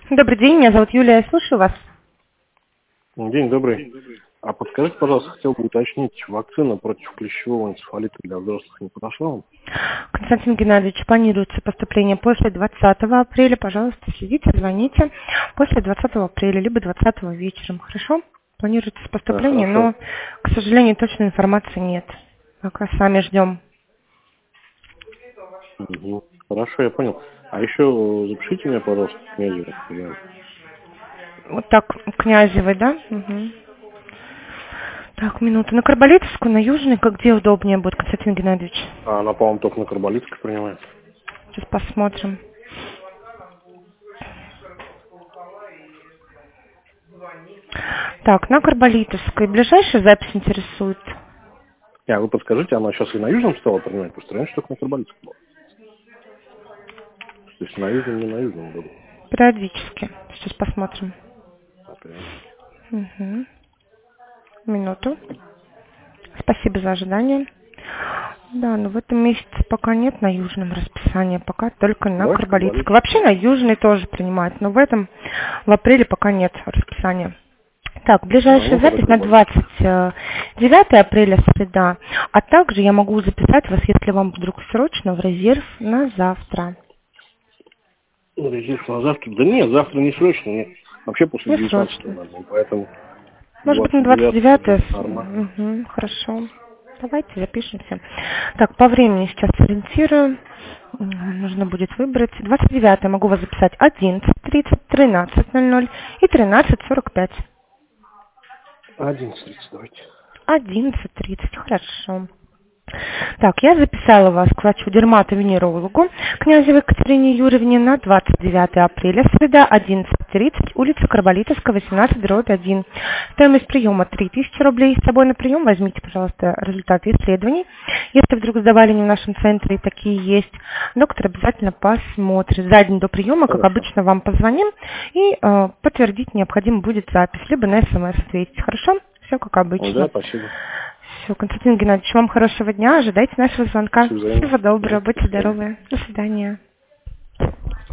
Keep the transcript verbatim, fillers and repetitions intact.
Добрый день, меня зовут Юлия, я слушаю вас. День добрый. А подскажите, пожалуйста, хотел бы уточнить, вакцина против клещевого энцефалита для взрослых не подошла вам? Константин Геннадьевич, планируется поступление после двадцатого апреля. Пожалуйста, следите, звоните после двадцатого апреля, либо двадцатого вечером. Хорошо? Планируется Да, поступление, хорошо. но, к сожалению, точной информации нет. Пока сами ждем. Угу. Хорошо, я понял. А еще запишите меня, пожалуйста, к князю. Я... Вот так, Князевой, да? Угу. Так, минуту. На Карболитовскую, на Южный, как где удобнее будет, Константин Геннадьевич? А она, по-моему, только на Карболитской принимает. Сейчас посмотрим. Так, на Карболитовской. Ближайшая запись интересует? Не, а вы подскажите, она сейчас и на Южном стала принимать? Потому что раньше только на Карболитской была. То есть на Южном, не на Южном году. Периодически. Сейчас посмотрим. Okay. Угу. Минуту. Спасибо за ожидание. Да, но в этом месяце пока нет на Южном расписания, пока только на Давайте Карболитской. Карболитской. Вообще на Южный тоже принимают, но в этом в апреле пока нет расписания. Так, ближайшая Ну, запись на двадцать девятое апреля, среда. А также я могу записать вас, если вам вдруг срочно, в резерв на завтра. Ну, резерв на завтра? Да нет, завтра не срочно, нет. Вообще после Не девятнадцатого срочно. надо, поэтому Может быть, на двадцать двадцать девятое. девятое нормально. Угу, хорошо. Давайте запишемся. Так, по времени сейчас ориентирую. Нужно будет выбрать. двадцать девятое могу вас записать одиннадцать тридцать, тринадцать ноль ноль и тринадцать сорок пять. одиннадцать тридцать давайте. одиннадцать тридцать, хорошо. Так, я записала вас к врачу-дерматовенерологу Князевой Екатерине Юрьевне на двадцать девятое апреля, среда, одиннадцать тридцать, улица Карболитовская, восемнадцать, дробь один. Стоимость приема три тысячи рублей. С собой на прием возьмите, пожалуйста, результаты исследований. Если вдруг сдавали не в нашем центре, такие есть, доктор обязательно посмотрит. За день до приема, как Хорошо. обычно, вам позвоним и э, подтвердить необходимо будет запись, либо на смс ответить. Хорошо? Все как обычно. Да, спасибо. Все, Константин Геннадьевич, вам хорошего дня, ожидайте нашего звонка. Всего взаимно. Всего доброго, Да, будьте до свидания. здоровы. До свидания.